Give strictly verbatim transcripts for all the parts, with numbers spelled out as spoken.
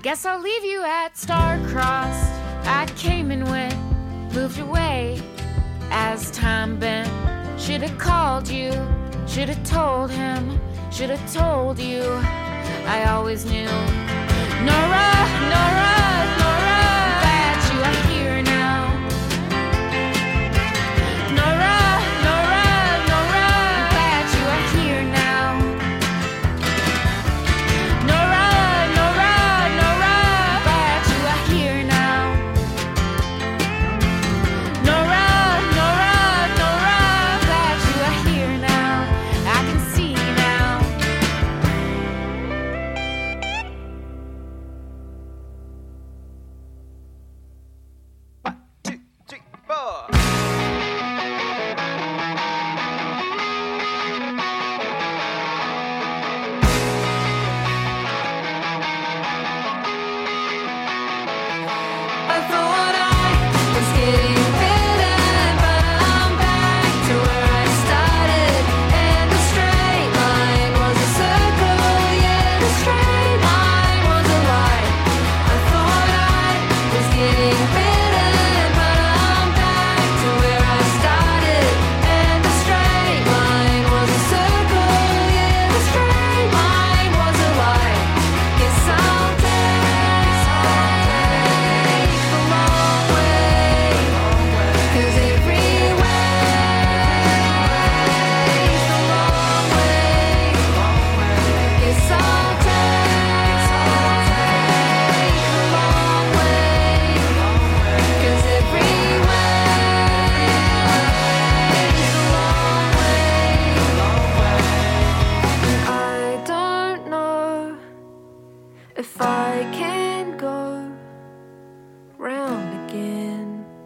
Guess I'll leave you at star-crossed. I came and went, moved away as time bent. Should've called you, should've told him, should've told you. I always knew. Nora, Nora, Nora, that you are here now. Nora, Nora, Nora, that you are here now. Nora, Nora, Nora, that you are here now. Nora, Nora, Nora, that you are here now. I can see now. One, two, three, four. I thought I was getting better, but I'm back to where I started. And the straight line was a circle, yeah, the straight line was a lie. I thought I was getting better, but I'm back to where I started. And the straight line was a circle, yeah, the straight line was a lie. Guess I'll take the long way, 'cause every way's the long way. Guess I'll take the long way, 'cause every way's the long way. I don't know if I can go round again.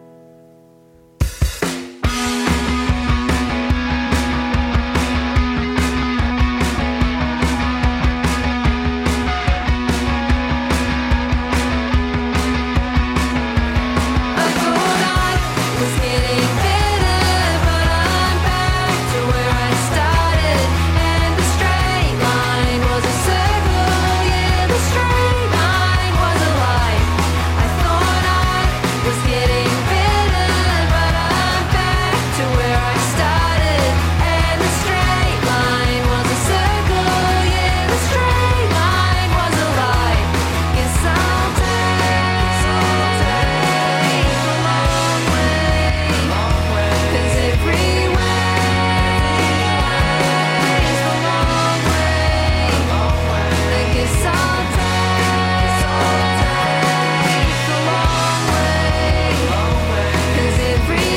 I thought I was getting better, but I'm back to where I started. And the straight line was a circle, yeah, the straight line was a lie. I thought I was getting better, but I'm back to where I started. And the straight line was a circle, yeah, the straight line was a lie. Guess I'll take the long way, 'cause every way's the long way. I guess I'll take the long way, 'cause every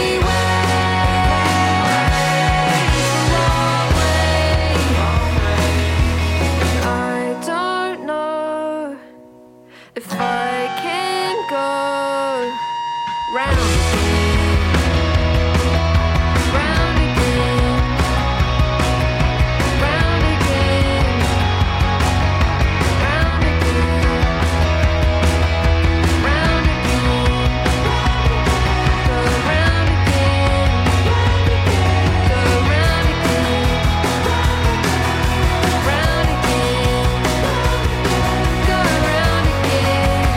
way's the long way. I don't know if I can go round again, round again, round again, round again, round again, go round again, go round again, round again, go round again.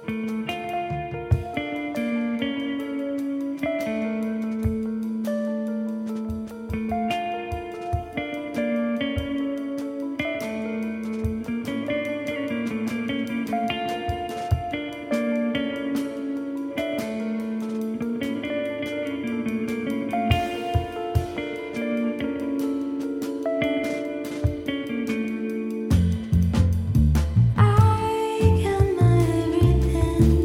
I got my everything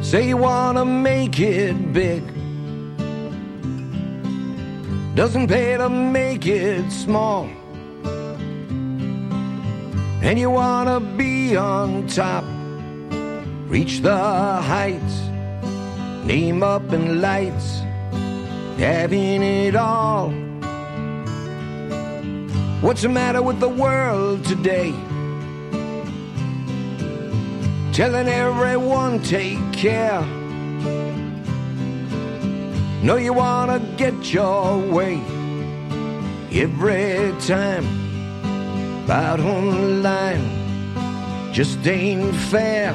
Say you wanna make it big, doesn't pay to make it small. And you wanna be on top, reach the heights, name up in lights, having it all. What's the matter with the world today? Telling everyone take care. No, you wanna get your way every time. Out on the line just ain't fair.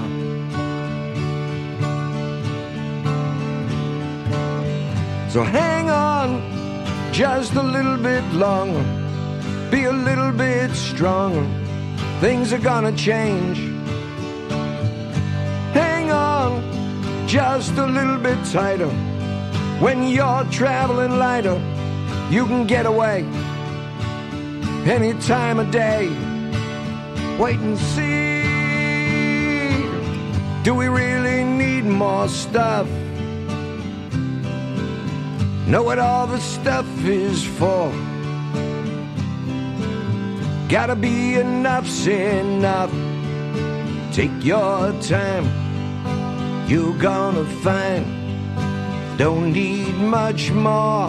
So hang on just a little bit longer, be a little bit stronger, things are gonna change. Hang on just a little bit tighter, when you're traveling lighter, you can get away any time of day. Wait and see, do we really need more stuff? Know what all the stuff is for. Gotta be enough's enough. Take your time, you're gonna find don't need much more.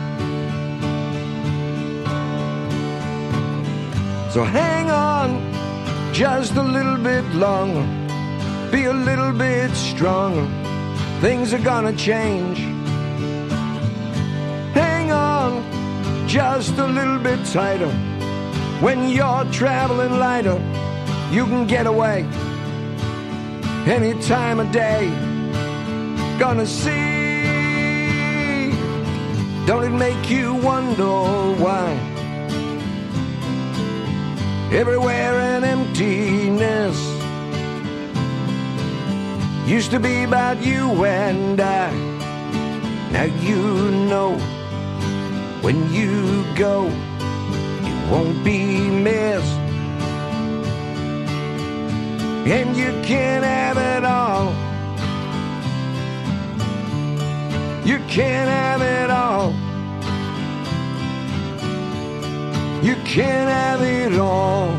So hang on just a little bit longer, be a little bit stronger, things are gonna change. Hang on just a little bit tighter, when you're traveling lighter, you can get away any time of day. Gonna see, don't it make you wonder why? Everywhere an emptiness, used to be about you and I. Now you know when you go, you won't be missed. And you can't have it all, you can't have it all, you can't have it all.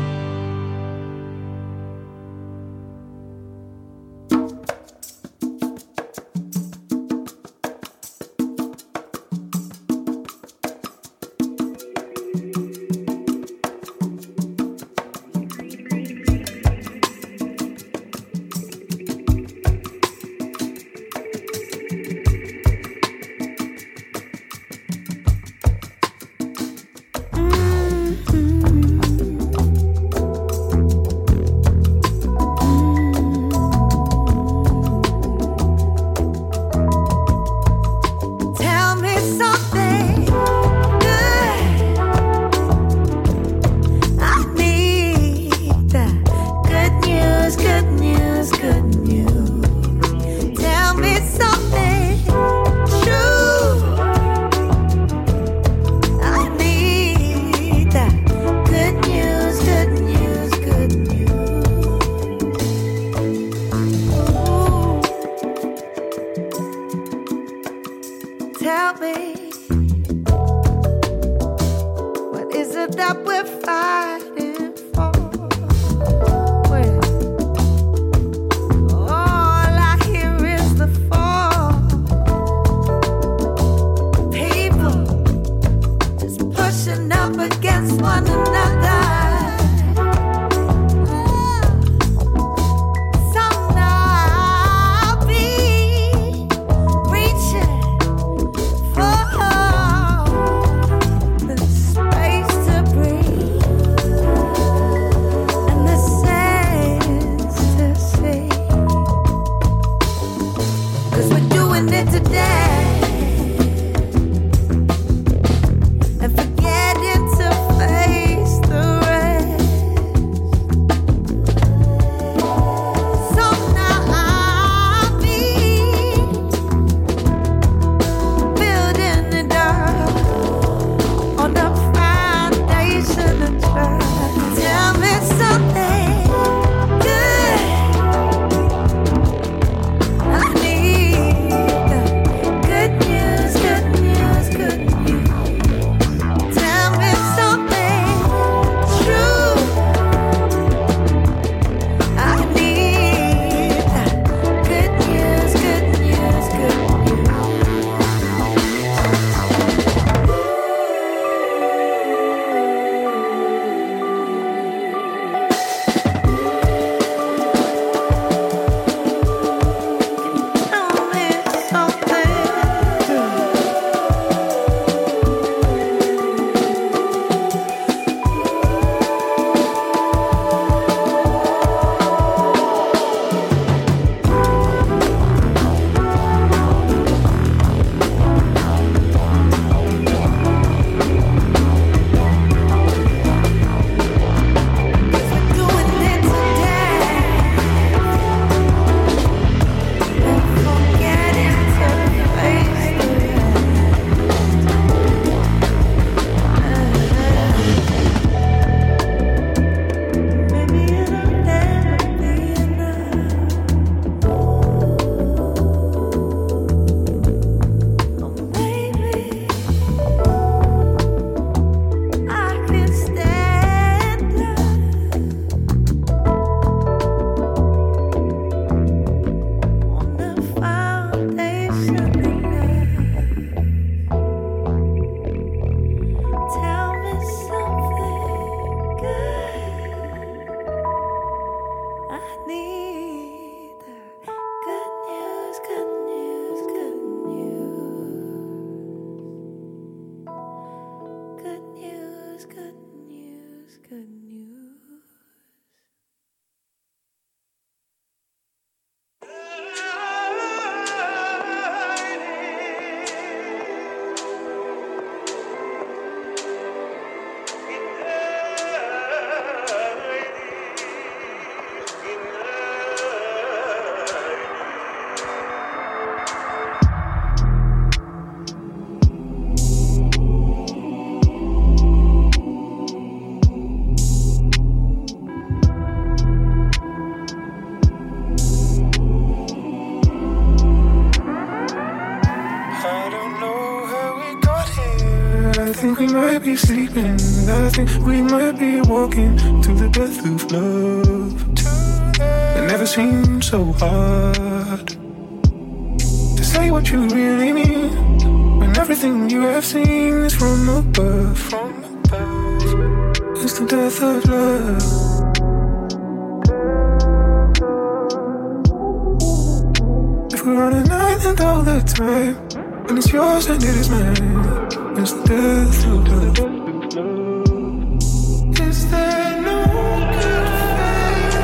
Fade think we might be sleeping. I think we might be walking to the death of love. It never seemed so hard to say what you really mean when everything you have seen is from above. From above, it's the death of love. If we're on an island all the time, and it's yours and it is mine, it's the death of love. Is there no good fate?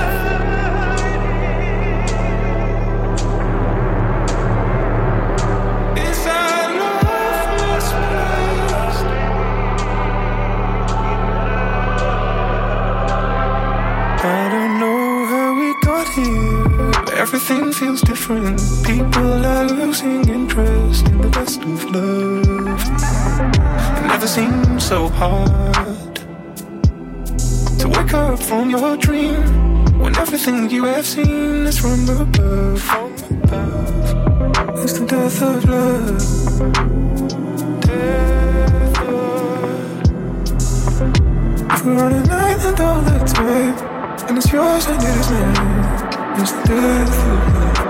Is our love misplaced? I don't know how we got here. Everything feels different. People are losing interest in the best of love. It never seemed so hard to wake up from your dream when everything you have seen is from above. From above, it's the death of love. Death of. If we're on an island all the time, and it's yours and it is mine, it's the death of love.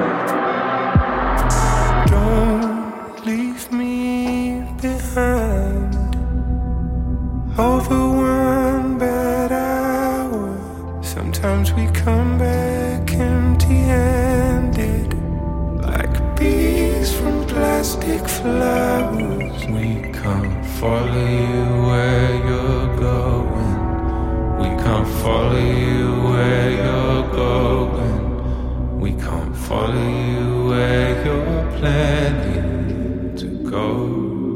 Don't leave me behind over one bad hour. Sometimes we come back empty-handed, like bees from plastic flowers. We can't follow you where you're going. We can't follow you where you're going. We can't follow you where you're planning to go.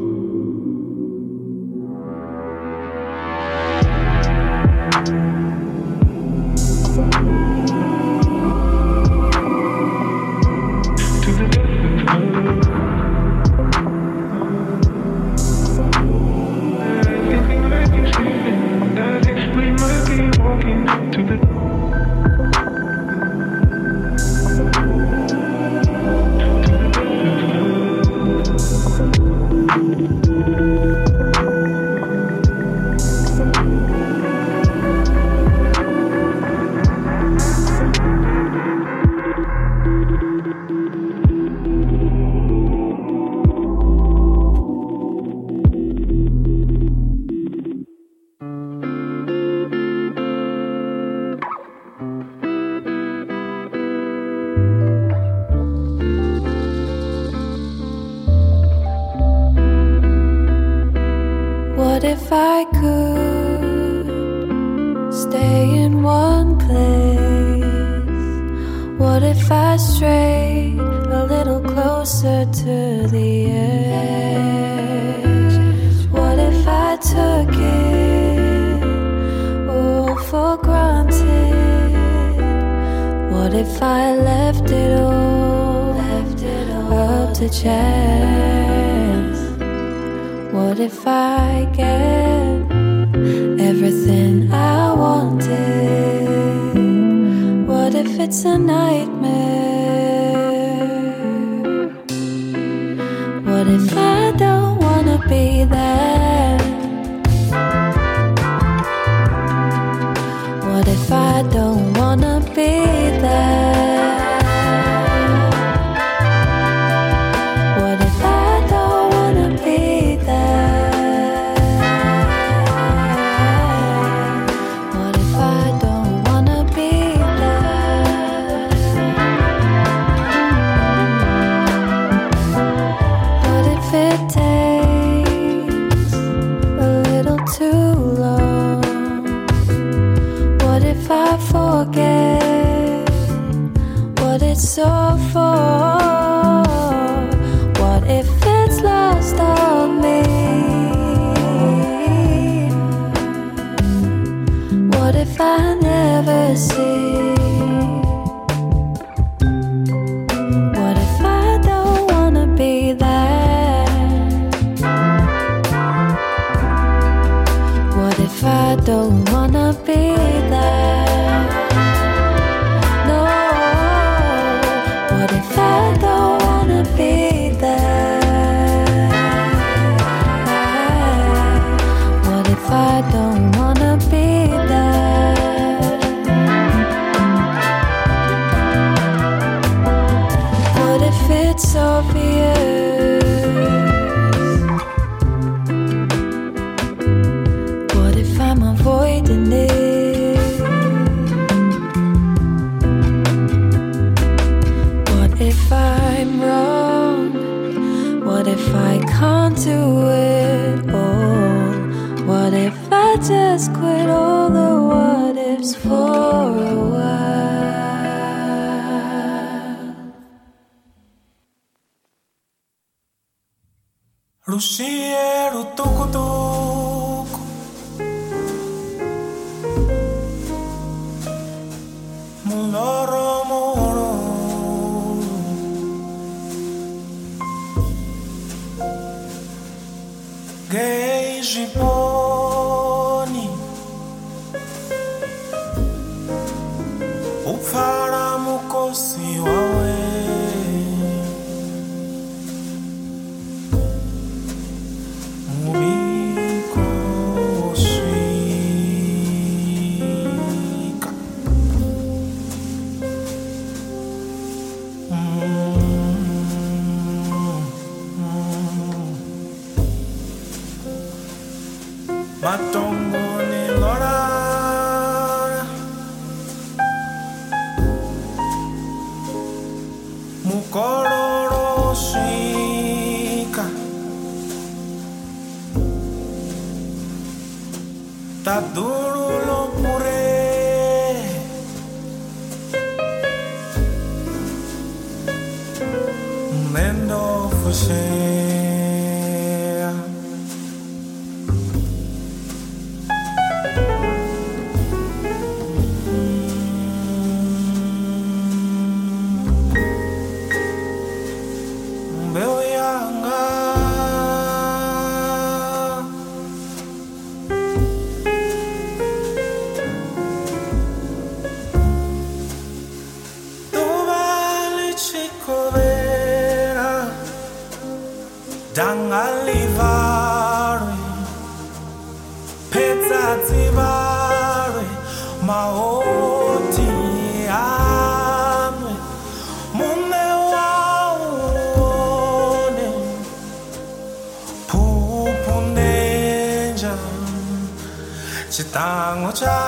What if I could stay in one place? What if I strayed a little closer to the edge? What if I took it all for granted? What if I left it all, left it all up to chance? What if I get everything I wanted? What if it's a nightmare? What if I don't wanna be there? What if I don't wanna be there? Forget what it's all for. What if it's lost on me? What if I never see? What if I don't wanna be there? What if I don't wanna be there? I don't wanna be there. What if I don't wanna be there? What if it's obvious? What if I'm avoiding it? What if I'm wrong? What if I can't do it all? What if I just quit all the what ifs for a while? Rusieru tukutuku Muloro moro Geiji poni Upfara mukosi wawe Mumiko suika Matongo ni lora Mukororo suika Tá duro lo pure Nendo fushe Dangalivare Pezzazivare Maoti ame Mune waone Pupuneja Chitango cha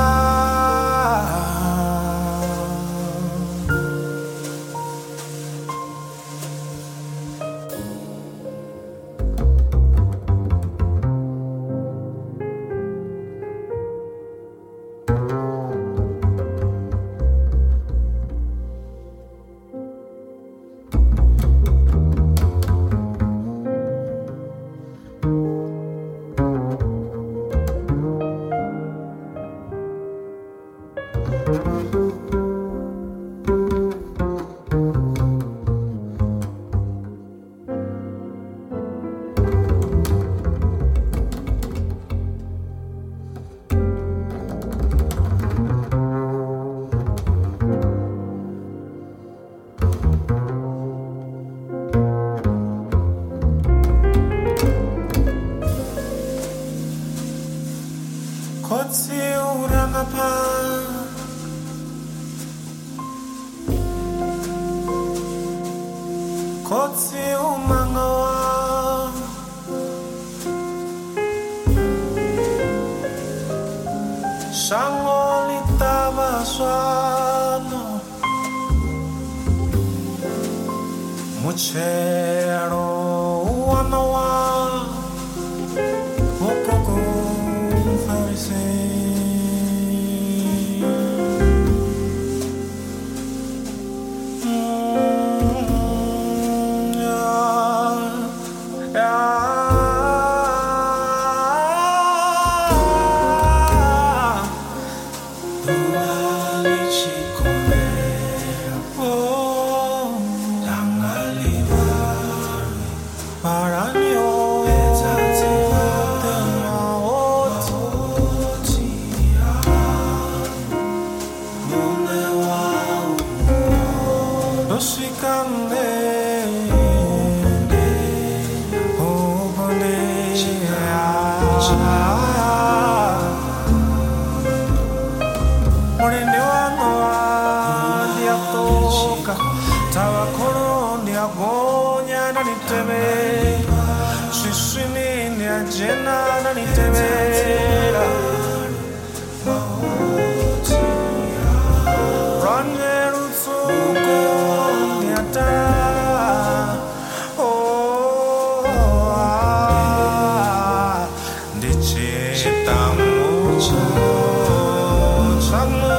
Kotsi urangapa Kotsi umangawa Shangolita baswano Muchero uanawa Okoko farisi Shikande, oh, tebe Shishini nia jena nani tebe Rangeru tsuko niata Oh ah Dichi tamu chamu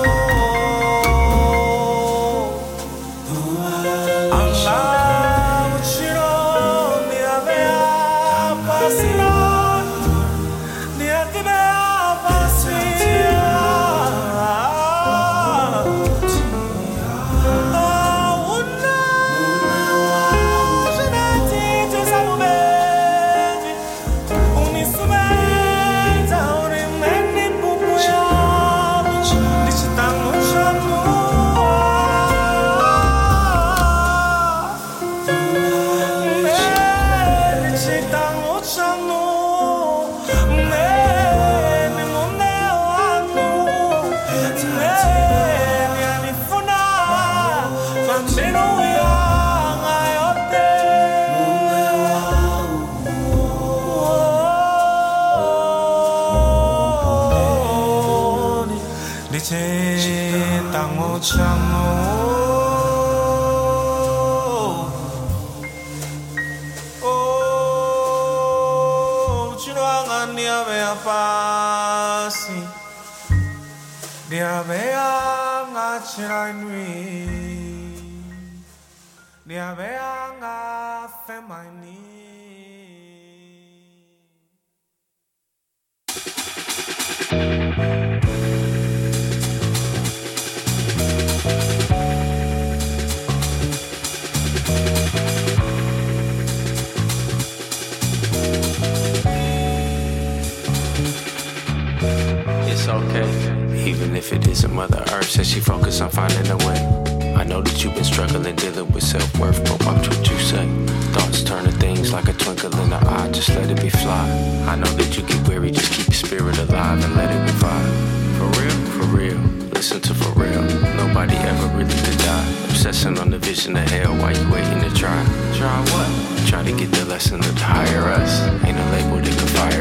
Allah uchiro nia bea pasina nia tibea pasina Tango chamo Oh Chiruanga nia bea pasi Nia bea nga chirai nui Nia bea nga femaini It's okay, even if it isn't. Mother Earth says she focused on finding a way. I know that you've been struggling, dealing with self-worth, but watch what you say. Thoughts turn to things like a twinkle in the eye, just let it be fly. I know that you get weary, just keep your spirit alive and let it revive. For real, for real, listen to for real. Nobody ever really could die. Obsessing on the vision of hell while you waiting to try. Try what? Try to get the lesson of the higher us. Ain't a label that can fire